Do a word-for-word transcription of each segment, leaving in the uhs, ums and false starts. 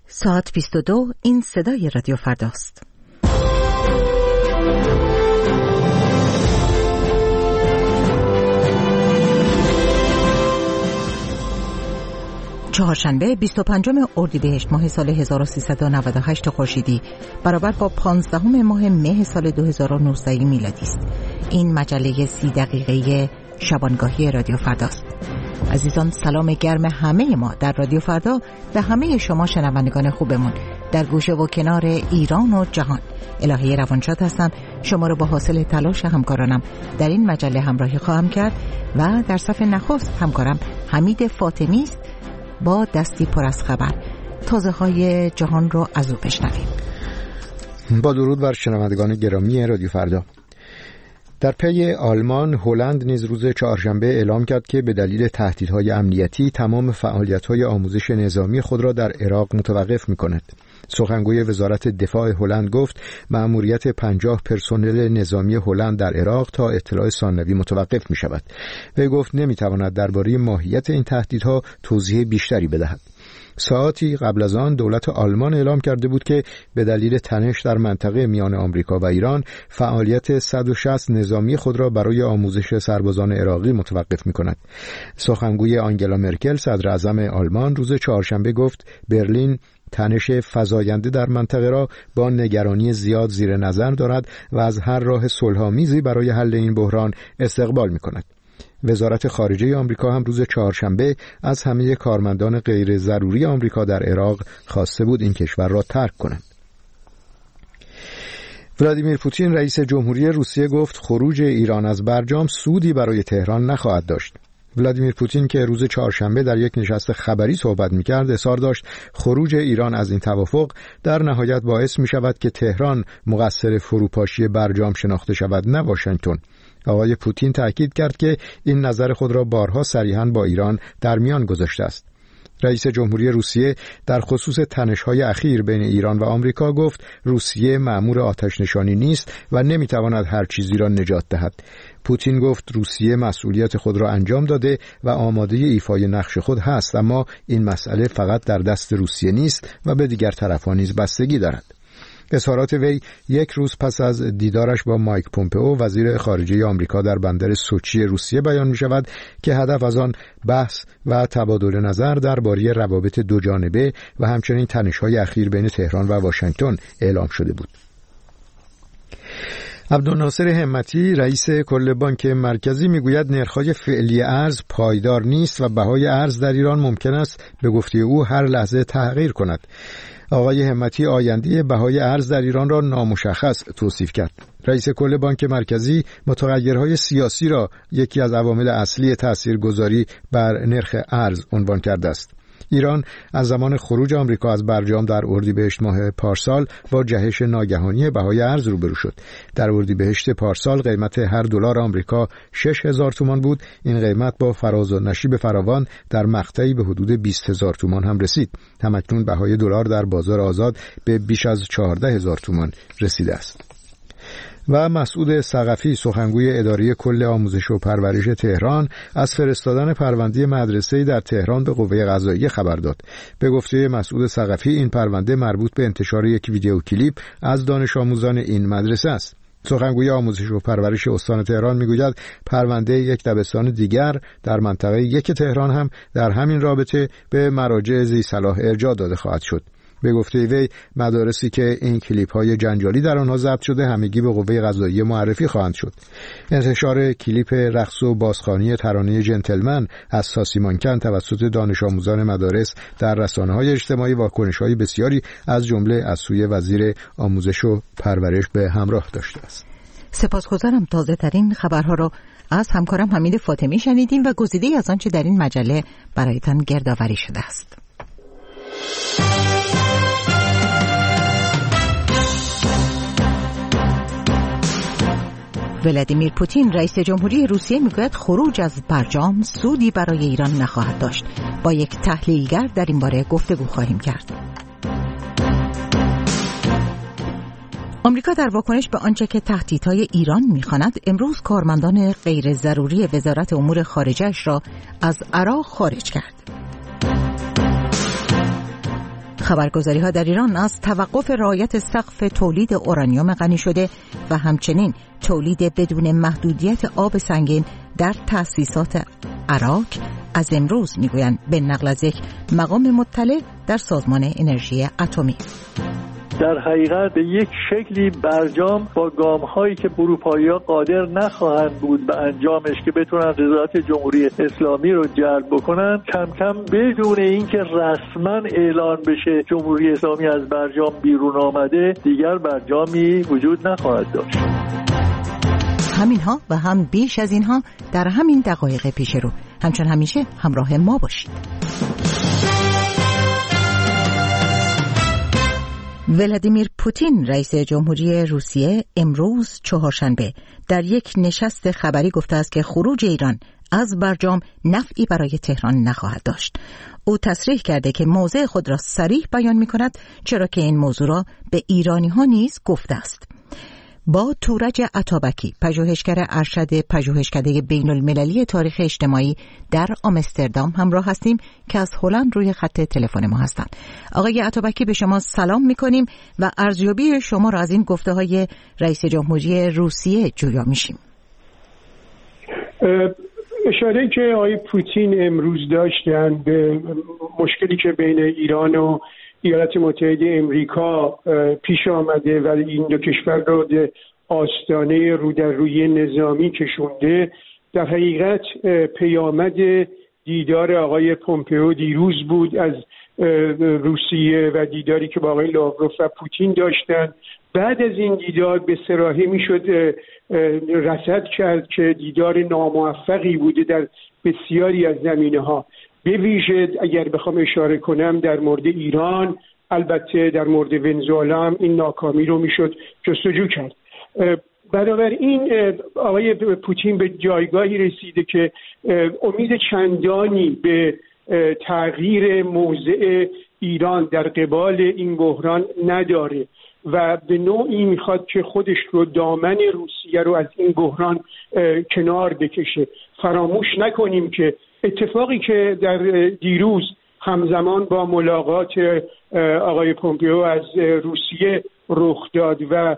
ساعت بیست و دو، این صدای رادیو فرداست. چهارشنبه بیست و پنجم اردیبهشت ماه سال هزار و سیصد و نود و هشت خورشیدی برابر با پانزدهم ماه مه سال دو هزار و نوزده میلادی است. این مجله سی دقیقه شبانگاهی رادیو فرداست. عزیزان، سلام گرم همه ما در رادیو فردا به همه شما شنوندگان خوبمون در گوشه و کنار ایران و جهان. الهی روانشاد هستم، شما رو با حاصل تلاش همکارانم در این مجله همراهی خواهم کرد و در صف نخست همکارم حمید فاطمی است با دستی پر از خبر. تازه های جهان رو از او بشنویم. با درود بر شنوندگان گرامی رادیو فردا. در پی آلمان، هلند نیز روز چهارشنبه اعلام کرد که به دلیل تهدیدهای امنیتی تمام فعالیت‌های آموزش نظامی خود را در عراق متوقف می‌کند. سخنگوی وزارت دفاع هلند گفت مأموریت پنجاه پرسنل نظامی هلند در عراق تا اطلاع ثانوی متوقف می‌شود. وی گفت نمی‌تواند درباره ماهیت این تهدیدها توضیح بیشتری بدهد. ساعتی قبل از آن دولت آلمان اعلام کرده بود که به دلیل تنش در منطقه میان آمریکا و ایران فعالیت صد و شصت نظامی خود را برای آموزش سربازان عراقی متوقف می‌کند. سخنگوی آنگلا مرکل صدر اعظم آلمان روز چهارشنبه گفت برلین تنش فزاینده در منطقه را با نگرانی زیاد زیر نظر دارد و از هر راه صلح‌آمیزی برای حل این بحران استقبال می‌کند. وزارت خارجه آمریکا هم روز چهارشنبه از همه کارمندان غیر ضروری آمریکا در عراق خواسته بود این کشور را ترک کنند. ولادیمیر پوتین رئیس جمهوری روسیه گفت خروج ایران از برجام سودی برای تهران نخواهد داشت. ولادیمیر پوتین که روز چهارشنبه در یک نشست خبری صحبت می‌کرد اصرار داشت خروج ایران از این توافق در نهایت باعث می‌شود که تهران مقصر فروپاشی برجام شناخته شود، نه واشنگتن. آقای پوتین تأکید کرد که این نظر خود را بارها صریحاً با ایران در میان گذاشته است. رئیس جمهوری روسیه در خصوص تنش‌های اخیر بین ایران و آمریکا گفت روسیه مأمور آتش نشانی نیست و نمی‌تواند هر چیزی را نجات دهد. پوتین گفت روسیه مسئولیت خود را انجام داده و آماده ایفای نقش خود هست، اما این مسئله فقط در دست روسیه نیست و به دیگر طرف‌ها نیز بستگی دارد. اظهارات وی یک روز پس از دیدارش با مایک پومپئو وزیر خارجه آمریکا در بندر سوچی روسیه بیان می شود که هدف از آن بحث و تبادل نظر درباره روابط دو جانبه و همچنین تنش‌های اخیر بین تهران و واشنگتن اعلام شده بود. عبدالناصر همتی رئیس کل بانک مرکزی میگوید نرخ‌های فعلی ارز پایدار نیست و بهای ارز در ایران ممکن است به گفته او هر لحظه تغییر کند. آقای همتی آینده بهای ارز در ایران را نامشخص توصیف کرد. رئیس کل بانک مرکزی متغیرهای سیاسی را یکی از عوامل اصلی تاثیرگذاری بر نرخ ارز عنوان کرده است. ایران از زمان خروج آمریکا از برجام در اردیبهشت ماه پارسال با جهش ناگهانی بهای ارز روبرو شد. در اردیبهشت پارسال قیمت هر دلار آمریکا شش هزار تومان بود. این قیمت با فراز و نشیب فراوان در مقطعی به حدود بیست هزار تومان هم رسید. همکنون بهای دلار در بازار آزاد به بیش از چهارده هزار تومان رسیده است. و مسعود ثقفی سخنگوی اداره کل آموزش و پرورش تهران از فرستادن پرونده مدرسه‌ای در تهران به قوه قضاییه خبر داد. به گفته مسعود ثقفی این پرونده مربوط به انتشار یک ویدیو کلیپ از دانش آموزان این مدرسه است. سخنگوی آموزش و پرورش استان تهران میگوید پرونده یک دبستان دیگر در منطقه یک تهران هم در همین رابطه به مراجع ذی صلاح ارجاع داده خواهد شد. به گفته وی مدارسی که این کلیپ‌های جنجالی در آنها ضبط شده همگی به قوه قضاییه معرفی خواهند شد. انتشار کلیپ رقص و بازخوانی ترانه جنتلمن از ساسیمانکن توسط دانش آموزان مدارس در رسانه‌های اجتماعی واکنش‌های بسیاری از جمله از سوی وزیر آموزش و پرورش به همراه داشته است. سپاسگزارم. تازه ترین خبرها را از همکارم حمید فاطمی شنیدیم و گزیده‌ای از آنچه در این مجله برایتان گردآوری شده است. ولادیمیر پوتین رئیس جمهوری روسیه میگوید خروج از برجام سودی برای ایران نخواهد داشت. با یک تحلیلگر در این باره گفتگو خواهیم کرد. آمریکا در واکنش به آنچه که تهدیدهای ایران می‌خواند امروز کارمندان غیر ضروری وزارت امور خارجه‌اش را از عراق خارج کرد. خبرگزاری ها در ایران از توقف رعایت سقف تولید اورانیوم غنی شده و همچنین تولید بدون محدودیت آب سنگین در تأسیسات عراق از امروز میگویند به نقل از یک مقام مطلع در سازمان انرژی اتمی. در حقیقت به یک شکلی برجام با گام‌هایی که اروپایی‌ها قادر نخواهند بود به انجامش که بتونن رضایت جمهوری اسلامی رو جلب بکنن، کم کم بدون اینکه رسما اعلان بشه جمهوری اسلامی از برجام بیرون آمده، دیگر برجامی وجود نخواهد داشت. همینها و هم بیش از اینها در همین دقایق پیش رو. همچون همیشه همراه ما باشید. ولادیمیر پوتین رئیس جمهوری روسیه امروز چهارشنبه در یک نشست خبری گفته است که خروج ایران از برجام نفعی برای تهران نخواهد داشت. او تصریح کرده که موضع خود را صریح بیان می کند، چرا که این موضوع را به ایرانی ها نیز گفته است. با تورج عطابکی، پژوهشگر ارشد پژوهشکده بین المللی تاریخ اجتماعی در آمستردام همراه هستیم که از هلند روی خط تلفن ما هستند. آقای عطابکی، به شما سلام می‌کنیم و ارزیابی شما را از این گفته‌های رئیس جمهوری روسیه جویا می‌شیم. اشاره که آقای پوتین امروز داشتن به مشکلی که بین ایران و ایالات متحده امریکا پیش آمده و این دو کشور را به آستانه رو در روی نظامی کشونده، در حقیقت پیامد دیدار آقای پومپئو دیروز بود از روسیه و دیداری که با آقای لاوروف و پوتین داشتند. بعد از این دیدار به صراحی میشد رصد کرد که دیدار ناموفقی بوده در بسیاری از زمینه‌ها، به ویژه اگر بخوام اشاره کنم در مورد ایران، البته در مورد ونزوئلا هم این ناکامی رو میشد جستجو کرد. بنابراین آقای پوتین به جایگاهی رسیده که امید چندانی به تغییر موضع ایران در قبال این بحران نداره و به نوعی میخواد که خودش رو، دامن روسیه رو از این بحران کنار بکشه. فراموش نکنیم که اتفاقی که در دیروز همزمان با ملاقات آقای پومپئو از روسیه رخ داد و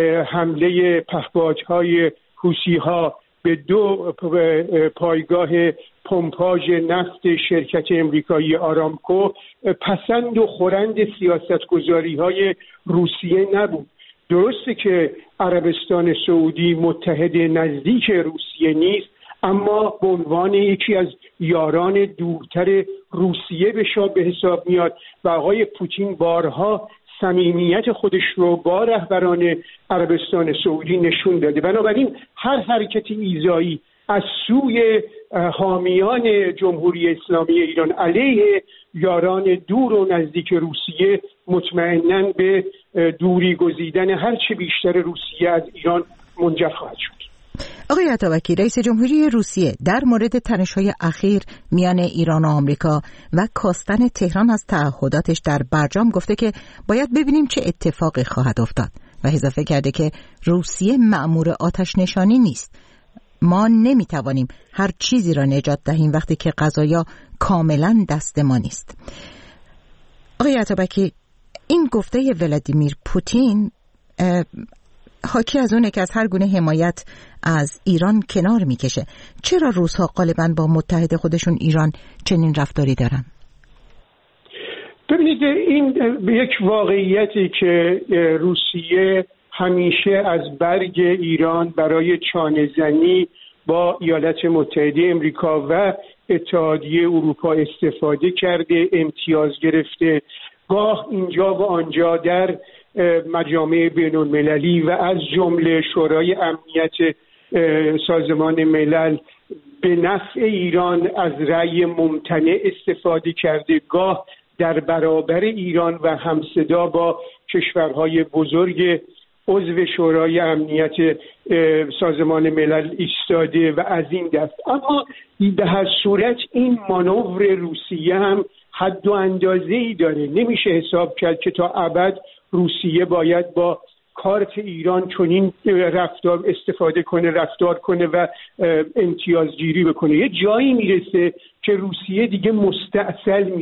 حمله پهپادهای حوثی‌ها به دو پایگاه پمپاژ نفت شرکت امریکایی آرامکو پسند و خورند سیاستگزاری‌های روسیه نبود. درسته که عربستان سعودی متحد نزدیک روسیه نیست، اما به عنوان یکی از یاران دورتر روسیه به شا به حساب میاد و آقای پوتین بارها صمیمیت خودش رو با رهبران عربستان سعودی نشون داده. بنابراین هر حرکت ایذایی از سوی حامیان جمهوری اسلامی ایران علیه یاران دور و نزدیک روسیه مطمئناً به دوری گزیدن هر چه بیشتر روسیه از ایران منجر خواهد شد. آقای عطابکی، رئیس جمهوری روسیه در مورد تنش‌های اخیر میان ایران و آمریکا و کاستن تهران از تعهداتش در برجام گفته که باید ببینیم چه اتفاقی خواهد افتاد و اضافه کرده که روسیه مأمور آتش نشانی نیست. ما نمیتوانیم هر چیزی را نجات دهیم وقتی که قضایا کاملا دست ما نیست. آقای عطابکی، این گفته ولادیمیر پوتین حاکی از اونه که از هر گونه حمایت از ایران کنار میکشه. چرا روس‌ها غالباً با متحد خودشون ایران چنین رفتاری دارن؟ ببینید، این به یک واقعیتی که روسیه همیشه از برگ ایران برای چانه‌زنی با ایالات متحده امریکا و اتحادیه اروپا استفاده کرده، امتیاز گرفته، گاه اینجا و آنجا در مجامع بین المللی و از جمله شورای امنیت سازمان ملل به نفع ایران از رأی ممتنع استفاده کرده، گاه در برابر ایران و همصدا با کشورهای بزرگ عضو شورای امنیت سازمان ملل ایستاده و از این دست. اما به هر صورت این مانور روسیه هم حد و اندازه‌ای داره. نمیشه حساب کرد که تا ابد روسیه باید با کارت ایران چنین رفتار استفاده کنه، رفتار کنه و امتیازگیری بکنه. یه جایی میرسه که روسیه دیگه مستعسل میشه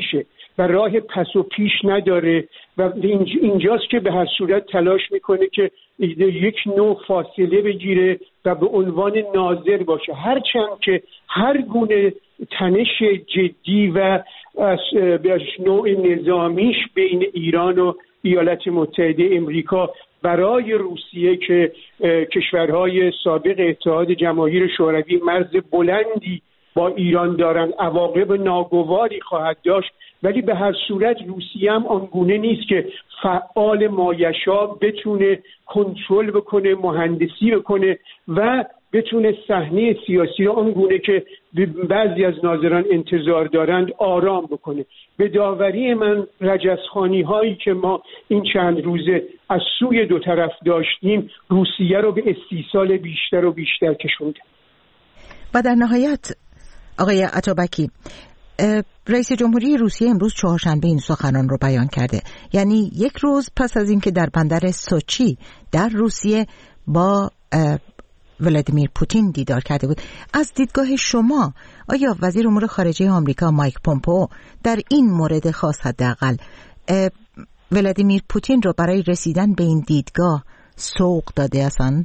و راه پس و پیش نداره و اینجاست که به هر صورت تلاش میکنه که یک نوع فاصله بگیره و به عنوان ناظر باشه، هرچند که هر گونه تنش جدی و به نوع نظامیش بین ایران و ایالات متحده امریکا برای روسیه که کشورهای سابق اتحاد جماهیر شوروی مرز بلندی با ایران دارن عواقب ناگواری خواهد داشت، ولی به هر صورت روسیه هم آنگونه نیست که فعال مایشا بتونه کنترل بکنه، مهندسی بکنه و بتونه صحنه سیاسی رو آنگونه که بعضی از ناظران انتظار دارند آرام بکنه. به داوری من رجزخوانی هایی که ما این چند روزه از سوی دو طرف داشتیم روسیه رو به استیصال بیشتر و بیشتر کشونده. و در نهایت آقای عطابکی، رئیس جمهوری روسیه امروز چهارشنبه این سخنان رو بیان کرده، یعنی یک روز پس از اینکه در بندر سوچی در روسیه با ولادیمیر پوتین دیدار کرده بود. از دیدگاه شما آیا وزیر امور خارجه آمریکا مایک پومپئو در این مورد خاص حداقل ولادیمیر پوتین رو برای رسیدن به این دیدگاه سوق داده اصلا؟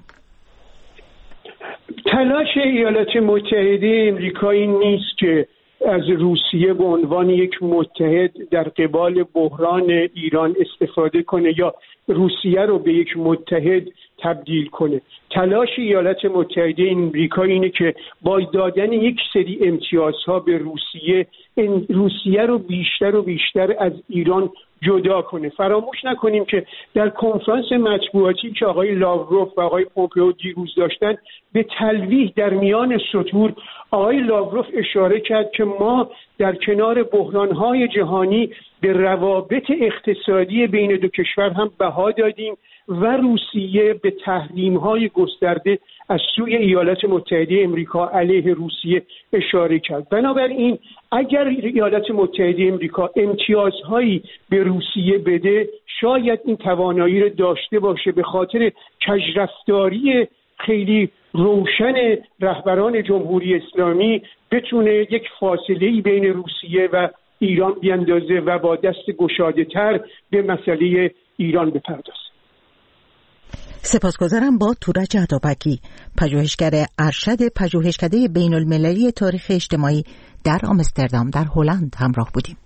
تلاش ایالات متحده امریکا این نیست که از روسیه به عنوان یک متحد در قبال بحران ایران استفاده کنه یا روسیه رو به یک متحد تبدیل کنه. تلاش ایالات متحده امریکا اینه که با دادن یک سری امتیازها به روسیه این روسیه رو بیشتر و بیشتر از ایران جدا کنه. فراموش نکنیم که در کنفرانس مطبوعاتی که آقای لاوروف و آقای پومپئو دیروز داشتن به تلویح در میان سطور آقای لاوروف اشاره کرد که ما در کنار بحران‌های جهانی به روابط اقتصادی بین دو کشور هم بها دادیم و روسیه به تحریم‌های گسترده از سوی ایالات متحده امریکا علیه روسیه اشاره کرد. بنابراین اگر ایالات متحده امریکا امتیازهایی به روسیه بده شاید این توانایی رو داشته باشه به خاطر کجرفتاری خیلی روشن رهبران جمهوری اسلامی بتونه یک فاصله‌ای بین روسیه و ایران بیندازه و با دست گشاده‌تر به مسئله ایران بپردازه. سپاسگزارم. با تورج عطابکی، پژوهشگر ارشد پژوهشکده بین المللی تاریخ اجتماعی در آمستردام در هلند همراه بودیم.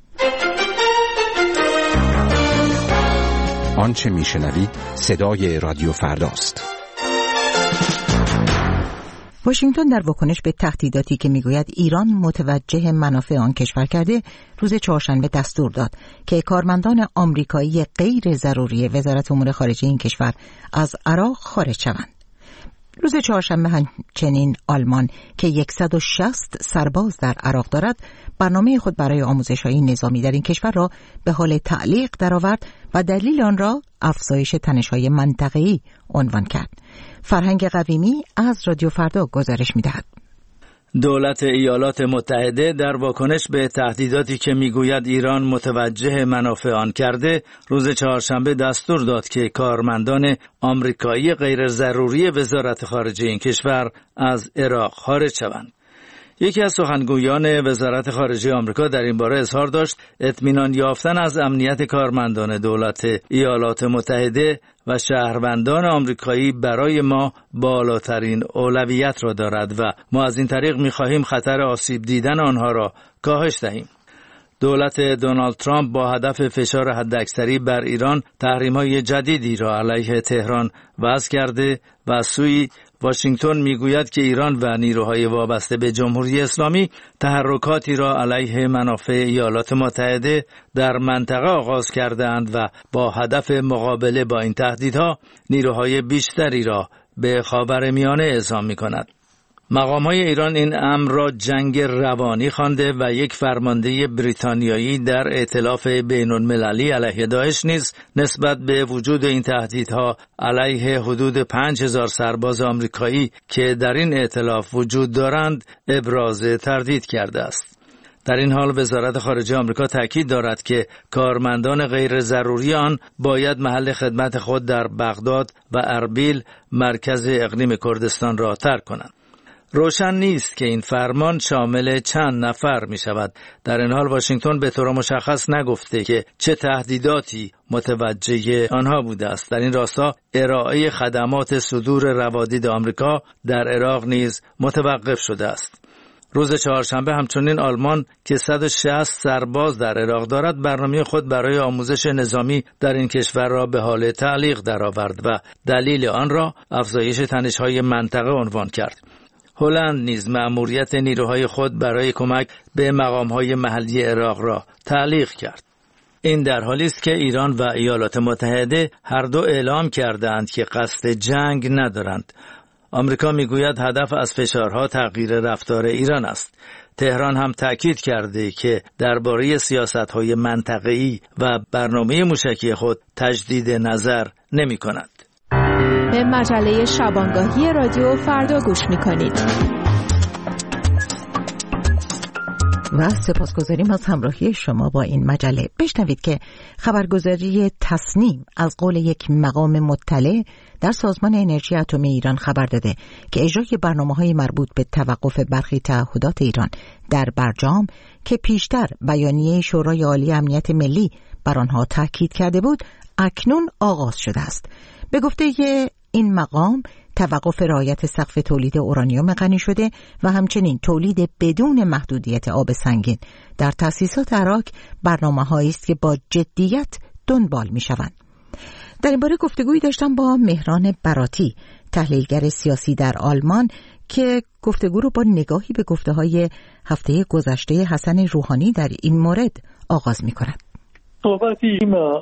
آنچه میشنوید صدای رادیو فرداست. واشنگتن در واکنش به تهدیداتی که میگوید ایران متوجه منافع آن کشور کرده، روز چهارشنبه دستور داد که کارمندان آمریکایی غیر ضروری وزارت امور خارجه این کشور از عراق خارج شوند. روز چهارشنبه همچنین آلمان که صد و شصت سرباز در عراق دارد، برنامه خود برای آموزش‌های نظامی در این کشور را به حال تعلیق درآورد و دلیل آن را افزایش تنش‌های منطقه‌ای عنوان کرد. فرهنگ قویمی از رادیو فردا گزارش می‌دهد. دولت ایالات متحده در واکنش به تهدیداتی که میگوید ایران متوجه منافع آن کرده، روز چهارشنبه دستور داد که کارمندان آمریکایی غیر ضروری وزارت خارجه این کشور از عراق خارج شوند. یکی از سخنگویان وزارت خارجه آمریکا در این باره اظهار داشت اطمینان یافتن از امنیت کارمندان دولت ایالات متحده و شهروندان آمریکایی برای ما بالاترین اولویت را دارد و ما از این طریق می‌خواهیم خطر آسیب دیدن آنها را کاهش دهیم. دولت دونالد ترامپ با هدف فشار حداکثری بر ایران تحریم‌های جدیدی را علیه تهران وضع کرده و از سوی واشنگتن میگوید که ایران و نیروهای وابسته به جمهوری اسلامی تحرکاتی را علیه منافع ایالات متحده در منطقه آغاز کرده‌اند و با هدف مقابله با این تهدیدها نیروهای بیشتری را به خاورمیانه اعزام می‌کند. مقام‌های ایران این امر را جنگ روانی خوانده و یک فرمانده بریتانیایی در ائتلاف بین‌المللی علیه داعش نیز نسبت به وجود این تهدیدها علیه حدود پنج هزار سرباز آمریکایی که در این ائتلاف وجود دارند ابراز تردید کرده است. در این حال وزارت خارجه آمریکا تاکید دارد که کارمندان غیر ضروری آن باید محل خدمت خود در بغداد و اربیل مرکز اقلیم کردستان را ترک کنند. روشن نیست که این فرمان شامل چند نفر می شود. در این حال واشنگتن به طور مشخص نگفته که چه تهدیداتی متوجه آنها بوده است. در این راستا ارائه خدمات صدور روادید آمریکا در عراق نیز متوقف شده است. روز چهارشنبه همچنین آلمان که صد و شصت سرباز در عراق دارد برنامه خود برای آموزش نظامی در این کشور را به حال تعلیق درآورد و دلیل آن را افزایش تنش‌های منطقه عنوان کرد. هلند نیز مأموریت نیروهای خود برای کمک به مقام‌های محلی عراق را تعلیق کرد. این در حالی است که ایران و ایالات متحده هر دو اعلام کردند که قصد جنگ ندارند. آمریکا میگوید هدف از فشارها تغییر رفتار ایران است. تهران هم تأکید کرده که درباره سیاست‌های منطقه‌ای و برنامه موشکی خود تجدید نظر نمی‌کند. به مجله شبانگاهی رادیو فردا گوش می‌کنید. و سپاسگزاریم از همراهی شما با این مجله. بشنوید که خبرگزاری تصنیم از قول یک مقام مطلع در سازمان انرژی اتمی ایران خبر داده که اجرای برنامه‌های مربوط به توقف برخی تعهدات ایران در برجام که پیشتر بیانیه شورای عالی امنیت ملی بر آنها تاکید کرده بود اکنون آغاز شده است. به گفته این مقام توقف رعایت سقف تولید اورانیوم غنی شده و همچنین تولید بدون محدودیت آب سنگین در تأسیسات عراق برنامه‌هایی است که با جدیت دنبال می‌شوند. در این باره گفتگویی داشتم با مهران براتی، تحلیلگر سیاسی در آلمان، که گفتگو رو با نگاهی به گفته‌های هفته گذشته حسن روحانی در این مورد آغاز می‌کند. صحبتی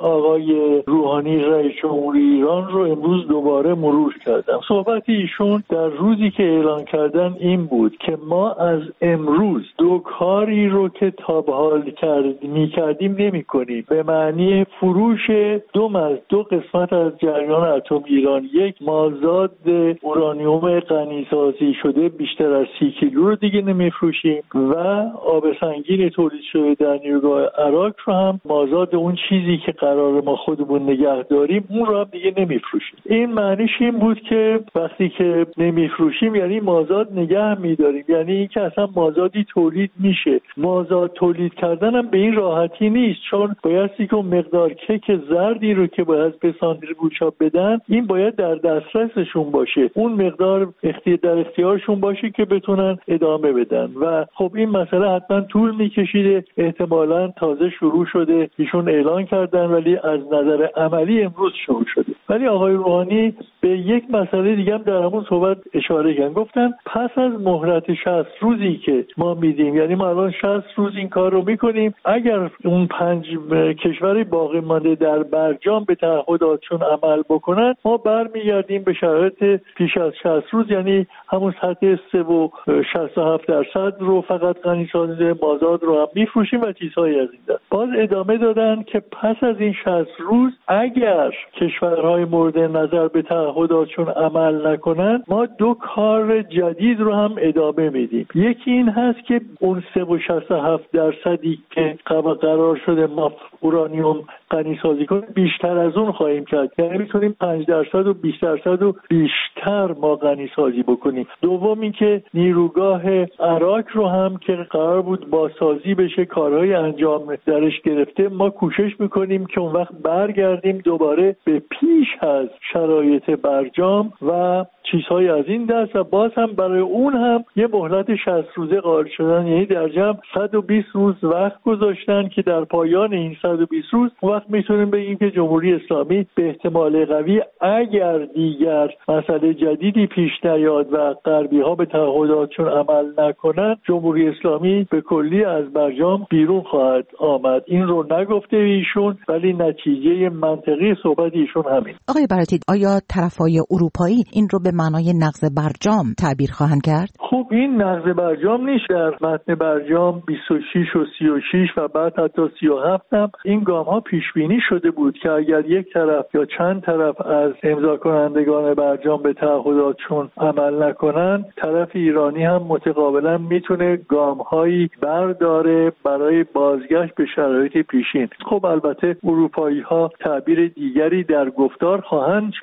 آقای روحانی رئیس جمهوری ایران رو امروز دوباره مرور کردم. صحبتی ایشون در روزی که اعلان کردن این بود که ما از امروز دو کاری رو که تا به حال کرد می‌کردیم نمی‌کنیم، به معنی فروش دو از دو قسمت از جریان اتم ایران، یک مازاد اورانیوم غنی‌سازی شده بیشتر از سی کیلو رو دیگه نمی‌فروشیم و آب سنگین تولید شده در نیروگاه عراق رو هم مازاد اون چیزی که قرار ما خودمون نگه داریم اون رو هم دیگه نمیفروشیم. این معنیش این بود که وقتی که نمیفروشیم یعنی مازاد نگه میداریم، یعنی این که اصلا مازادی تولید میشه. مازاد تولید کردن هم به این راحتی نیست، چون بایستی که مقدار کیک زردی رو که باید به سانتریفوژها بدن این باید در دسترسشون باشه، اون مقدار اختیار در اختیارشون باشه که بتونن ادامه بدن و خب این مسئله حتما طول میکشیده، احتمالاً تازه شروع شده، ایشون اعلان کردن ولی از نظر عملی امروز شروع شده. ولی آقای روحانی به یک مسئله دیگه هم در همون صحبت اشاره کردن، گفتن پس از مهلت شصت روزی که ما میدیم، یعنی ما الان شصت روز این کار رو میکنیم، اگر اون پنج کشور باقی مانده در برجام به تعهداتشون عمل بکنن ما برمیگردیم به شرایط پیش از شصت روز، یعنی همون سطح سه و شصت و هفت درصد رو فقط غنی‌سازی مازاد رو هم میفروشیم و چیزهایی از این دست. باز ادامه دادن که پس از این شصت روز اگر کشورهای مورد نظر به تعهداتشون عمل نکنن ما دو کار جدید رو هم ادامه میدیم. یکی این هست که اون سه و شصت و هفت درصدی که قرار شده ما اورانیوم غنی سازی کنیم بیشتر از اون خواهیم کرد، یعنی میتونیم پنج درصد و بیست درصد و بیشتر ما غنی سازی بکنیم. دوم این که نیروگاه عراق رو هم که قرار بود بازسازی بشه، کارهای انجام درش گرفته، ما کوشش میکنیم که اون وقت برگردیم دوباره به پیش از شرایط برجام و چیزهای از این دست و باز هم برای اون هم یه مهلت شصت روزه قائل شدن، یعنی در جمع صد و بیست روز وقت گذاشتن که در پایان این صد و بیست روز وقت میتونیم بگیم که جمهوری اسلامی به احتمال قوی اگر دیگر مسئله جدیدی پیش نیاد و غربی ها به تعهداتشون عمل نکنن جمهوری اسلامی به کلی از برجام بیرون خواهد آمد. این رو نگفته ایشون ولی نتیجه منطقی صحبت ایشون همین. آقای براتی، آیا طرفای اروپایی این رو به معنای نقض برجام تعبیر خواهند کرد؟ خب این نقض برجام نیست، در متن برجام بیست و شش و سی و شش و بعد حتی سی و هفت هم این گام ها پیش بینی شده بود که اگر یک طرف یا چند طرف از امضا کنندگان برجام به تعهداتشون عمل نکنن طرف ایرانی هم متقابلا میتونه گام هایی برداره برای بازگشت به شرایط پیشین. خب البته اروپایی ها تعبیر دیگری در گفتار خواهند کرد ولی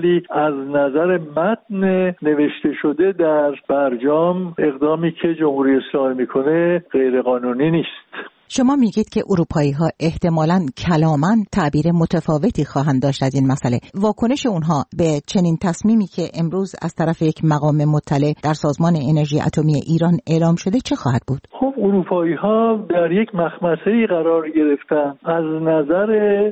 ولی از نظر متن نوشته شده در برجام اقدامی که جمهوری اسلامی میکنه غیر قانونی نیست. شما میگید که اروپایی ها احتمالاً کلاما تعبیر متفاوتی خواهند داشت از این مسئله. واکنش اونها به چنین تصمیمی که امروز از طرف یک مقام مطلع در سازمان انرژی اتمی ایران اعلام شده چه خواهد بود؟ خب اروپایی ها در یک مخمصه‌ای قرار گرفتن. از نظر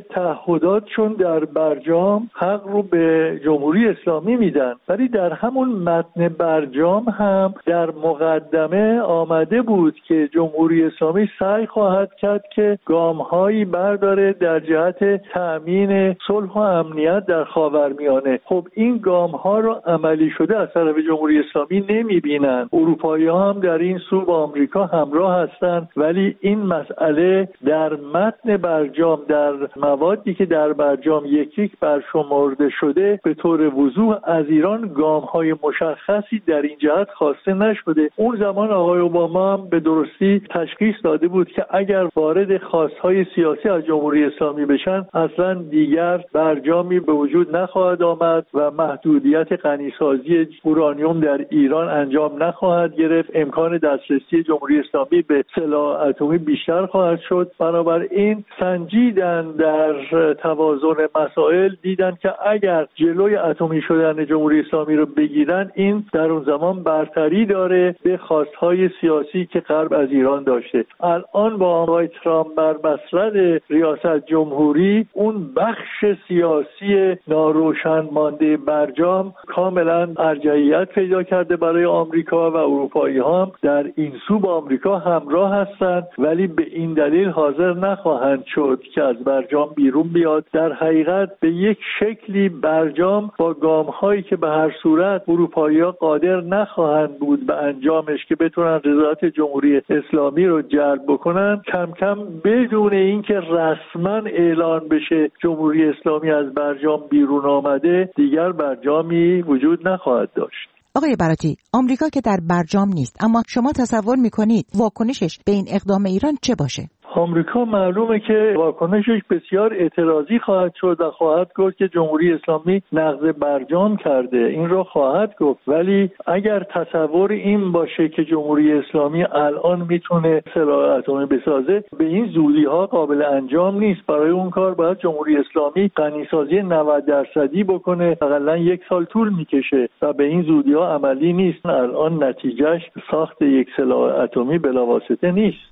تعهداتشون در برجام حق رو به جمهوری اسلامی میدن، ولی در همون متن برجام هم در مقدمه آمده بود که جمهوری اسلامی سعی خواهد کرد که گام‌هایی برداره در جهت تأمین صلح و امنیت در خاورمیانه. خب این گام‌ها رو عملی شده از طرف جمهوری اسلامی نمی‌بینن. اروپایی‌ها هم در این سو با آمریکا همراه هستند، ولی این مسئله در متن برجام، در موادی که در برجام یک یک برشمرده شده، به طور وضوح از ایران گام‌های مشخصی در این جهت خواسته نشده. اون زمان آقای اوباما هم به درستی تشخیص داده بود که اگر وارد خواستهای سیاسی از جمهوری اسلامی بشن اصلا دیگر برجامی به وجود نخواهد آمد و محدودیت غنیسازی اورانیوم در ایران انجام نخواهد گرفت. امکان دسترسی جمهوری اسلامی به سلاح اتمی بیشتر خواهد شد. بنابراین سنجیدن در توازن مسائل، دیدن که اگر جلوی اتمی شدن جمهوری اسلامی رو بگیرن این در اون زمان برتری داره به خواستهای سیاسی که غرب از ایران داشته. الان با آقای ترامپ بر مسرد ریاست جمهوری اون بخش سیاسی ناروشن مانده برجام کاملا ارجحیت پیدا کرده برای آمریکا و اروپایی ها در این سو با آمریکا همراه هستند، ولی به این دلیل حاضر نخواهند شد که از برجام بیرون بیاد. در حقیقت به یک شکلی برجام با گام‌هایی که به هر صورت اروپایی‌ها قادر نخواهند بود به انجامش که بتونن رضایت جمهوری اسلامی رو جلب بکنن، کم کم بدون اینکه رسما اعلان بشه جمهوری اسلامی از برجام بیرون آمده، دیگر برجامی وجود نخواهد داشت. آقای براتی، آمریکا که در برجام نیست، اما شما تصور میکنید واکنشش به این اقدام ایران چه باشه؟ آمریکا معلومه که واکنشش بسیار اعتراضی خواهد شد و خواهد گفت که جمهوری اسلامی نقض برجام کرده. این رو خواهد گفت، ولی اگر تصور این باشه که جمهوری اسلامی الان میتونه سلاح اتمی بسازه، به این زودی ها قابل انجام نیست. برای اون کار باید جمهوری اسلامی غنیسازی نود درصدی بکنه، حداقل یک سال طول میکشه و به این زودی ها عملی نیست. الان نتیجهش ساخت یک سلاح اتمی بلاواسطه نیست.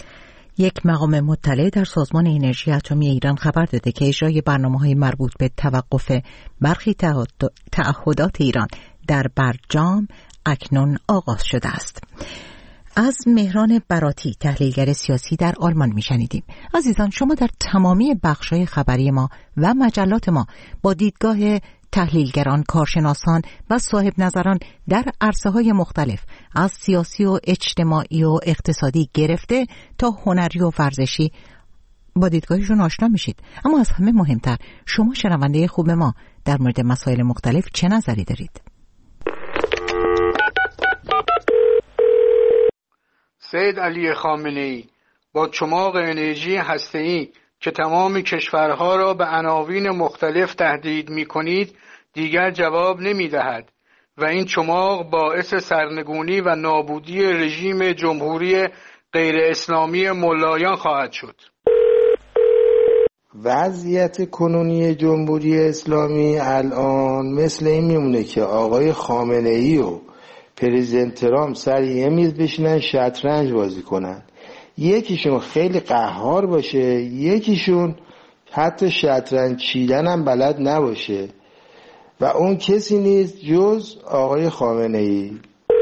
یک مقام مطلع در سازمان انرژی اتمی ایران خبر داده که اجرای برنامه‌های مربوط به توقف برخی تعهدات ایران در برجام اکنون آغاز شده است. از مهران براتی، تحلیلگر سیاسی در آلمان میشنیدیم. عزیزان، شما در تمامی بخش‌های خبری ما و مجلات ما با دیدگاه تحلیلگران، کارشناسان و صاحب نظران در عرصه‌های مختلف از سیاسی و اجتماعی و اقتصادی گرفته تا هنری و ورزشی با دیدگاهشون آشنا میشید. اما از همه مهمتر، شما شنونده خوب ما در مورد مسائل مختلف چه نظری دارید؟ سید علی خامنه‌ای با چماق انرژی هسته‌ای که تمام کشورها را به عناوین مختلف تهدید می‌کنید دیگر جواب نمی‌دهد و این چماق باعث سرنگونی و نابودی رژیم جمهوری غیر اسلامی ملایان خواهد شد. وضعیت کنونی جمهوری اسلامی الان مثل این میمونه که آقای خامنه‌ای و پرزیدنت ترامپ سر یه میز بشینن شطرنج بازی کنن. یکیشون خیلی قهار باشه، یکیشون حتی شطرنج چیدن هم بلد نباشه و اون کسی نیست جز آقای خامنه‌ای.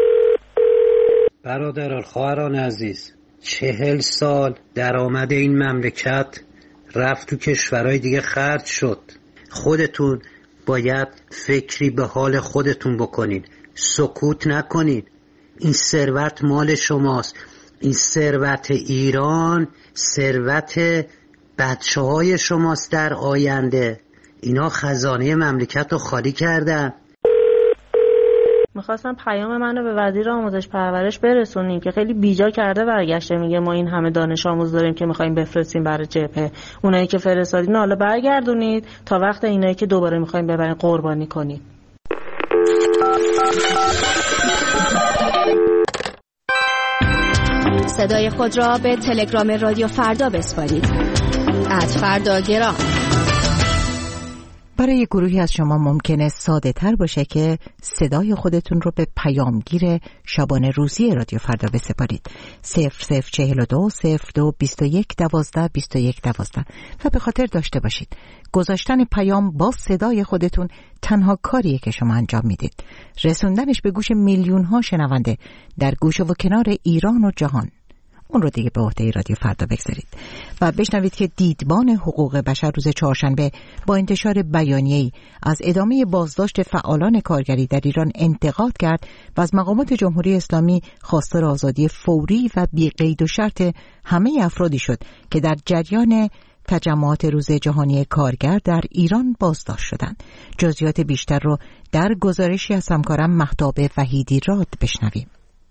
برادران، خواهران عزیز، چهل سال درآمد این مملکت رفت تو کشورهای دیگه خرج شد. خودتون باید فکری به حال خودتون بکنین، سکوت نکنین. این ثروت مال شماست. این ثروت ایران ثروت بچه های شماست در آینده. اینا خزانه مملکت رو خالی کردن. میخواستم پیام منو به وزیر آموزش پرورش برسونیم که خیلی بیجا کرده برگشته میگه ما این همه دانش آموز داریم که میخوایم بفرستیم برای جبهه، اونایی که فرستادین حالا برگردونید تا وقت اینایی که دوباره میخوایم ببرین قربانی کنید. صدای خود را به تلگرام رادیو فردا بسپارید. ات فردا گرام. برای گروهی از شما ممکنه ساده تر باشه که صدای خودتون رو به پیامگیر شبانه روزی رادیو فردا بسپارید. صفر صفر چهل و دو صفر دو بیست و یک دوازده بیست و یک دوازده و به خاطر داشته باشید گذاشتن پیام با صدای خودتون تنها کاریه که شما انجام میدید. رسوندنش به گوش میلیون ها شنونده در گوش و کنار ایران و جهان، اون رو دیگه به عهده رادیو فردا بگذارید. و بشنوید که دیدبان حقوق بشر روز چهارشنبه با انتشار بیانیه‌ای از ادامه بازداشت فعالان کارگری در ایران انتقاد کرد و از مقامات جمهوری اسلامی خواستار آزادی فوری و بی قید و شرط همه افرادی شد که در جریان تجمعات روز جهانی کارگر در ایران بازداشت شدند. جزئیات بیشتر رو در گزارشی از همکارم مهتاب وحیدی راد بشنویم.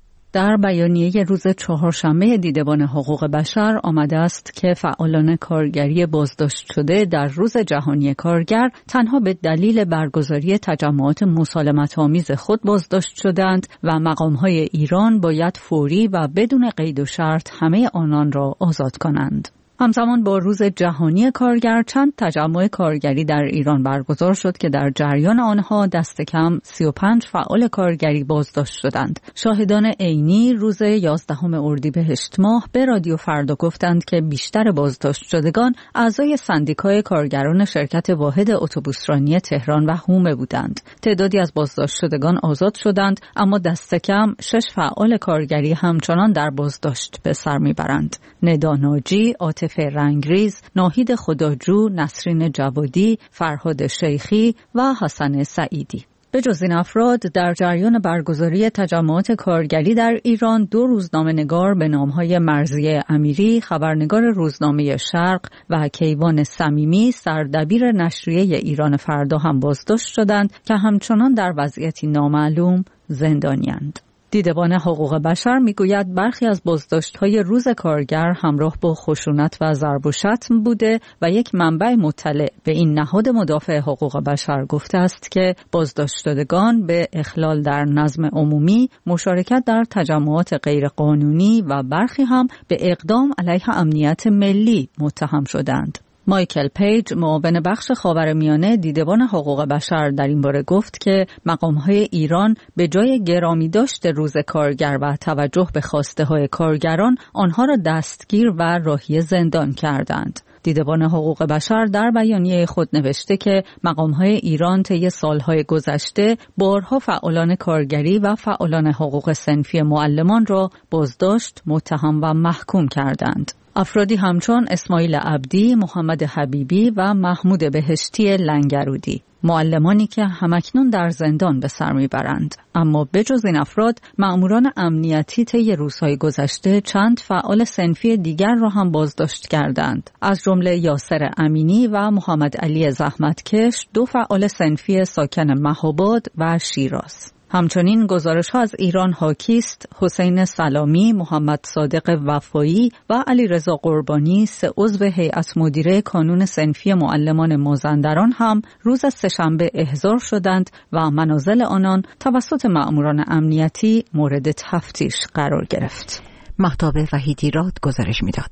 در بیانیه روز چهارشنبه دیدبان حقوق بشر آمده است که فعالان کارگری بازداشت شده در روز جهانی کارگر تنها به دلیل برگزاری تجمعات مسالمت‌آمیز خود بازداشت شدند و مقام‌های ایران باید فوری و بدون قید و شرط همه آنان را آزاد کنند. همزمان با روز جهانی کارگر چند تجمع کارگری در ایران برگزار شد که در جریان آنها دست کم سی و پنج فعال کارگری بازداشت شدند. شاهدان عینی روز یازدهم اردیبهشت ماه به رادیو فردا گفتند که بیشتر بازداشت شدگان اعضای سندیکای کارگران شرکت واحد اتوبوسرانی تهران و حومه بودند. تعدادی از بازداشت شدگان آزاد شدند، اما دست کم شش فعال کارگری همچنان در بازداشت به سر میبرند. ندا ناجی، عاطفه رنگریز، ناهید خداجو، نسرین جوادی، فرهاد شیخی و حسن سعیدی. به جز این افراد در جریان برگزاری تجمعات کارگری در ایران دو روزنامه‌نگار به نام‌های مرضیه امیری، خبرنگار روزنامه شرق و کیوان صمیمی، سردبیر نشریه ایران فردا هم بازداشت شدند که همچنان در وضعیتی نامعلوم زندانی‌اند. دیدبان حقوق بشر میگوید برخی از بازداشت‌های روز کارگر همراه با خشونت و ضرب و شتم بوده و یک منبع مطلع به این نهاد مدافع حقوق بشر گفته است که بازداشت شدگان به اخلال در نظم عمومی، مشارکت در تجمعات غیرقانونی و برخی هم به اقدام علیه امنیت ملی متهم شدند. مایکل پیج، معاون بخش خاورمیانه دیدبان حقوق بشر، در این باره گفت که مقام‌های ایران به جای گرامی داشت روز کارگر و توجه به خواسته‌های کارگران، آنها را دستگیر و راهی زندان کردند. دیدبان حقوق بشر در بیانیه خود نوشته که مقام‌های ایران طی سالهای گذشته بارها فعالان کارگری و فعالان حقوق صنفی معلمان را بازداشت، متهم و محکوم کردند. افرادی همچون اسماعیل عبدی، محمد حبیبی و محمود بهشتی لنگرودی، معلمانی که همکنون در زندان به سر میبرند. اما بجز این افراد، مأموران امنیتی طی روزهای گذشته چند فعال صنفی دیگر را هم بازداشت کردند، از جمله یاسر امینی و محمد علی زحمتکش، دو فعال صنفی ساکن مهاباد و شیراز. همچنین گزارش‌ها از ایران حاکی است حسین سلامی، محمد صادق وفایی و علیرضا قربانی، سه عضو هیئت مدیره کانون صنفی معلمان مازندران هم روز سه‌شنبه احضار شدند و منازل آنان توسط مأموران امنیتی مورد تفتیش قرار گرفت. مهتاب وحیدی راد گزارش می‌داد.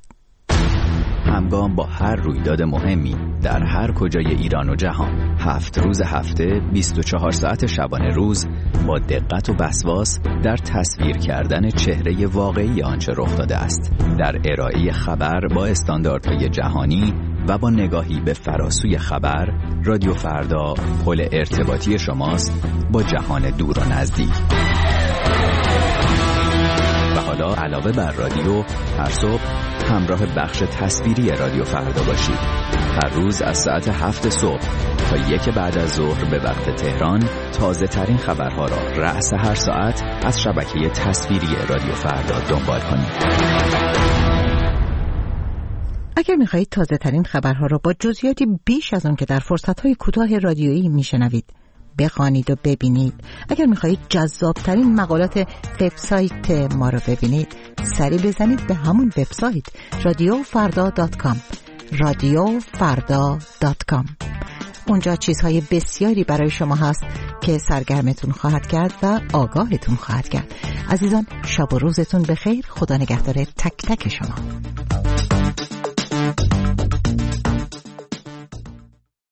همگام با هر رویداد مهمی در هر کجای ایران و جهان، هفت روز هفته، بیست و چهار ساعت شبانه روز، با دقت و وسواس در تصویر کردن چهره واقعی آنچه رخ داده است، در ارائه خبر با استانداردهای جهانی و با نگاهی به فراسوی خبر، رادیو فردا پل ارتباطی شماست با جهان دور و نزدیک. و حالا علاوه بر رادیو، هر صبح همراه بخش تصویری رادیو فردا باشید. هر روز از ساعت هفت صبح تا یک بعد از ظهر به وقت تهران، تازه ترین خبرها را رأس هر ساعت از شبکه تصویری رادیو فردا دنبال کنید. اگر می‌خواهید تازه ترین خبرها را با جزئیاتی بیش از آن که در فرصت‌های کوتاه رادیویی می‌شنوید بخوانید و ببینید. اگر میخواهید جذابترین مقالات وبسایت ما رو ببینید، سری بزنید به همون وبسایت رادیو فردا دات کام رادیو فردا دات کام. اونجا چیزهای بسیاری برای شما هست که سرگرمتون خواهد کرد و آگاهتون خواهد کرد. عزیزان، شب و روزتون بخیر. خدا نگهدار تک تک شما.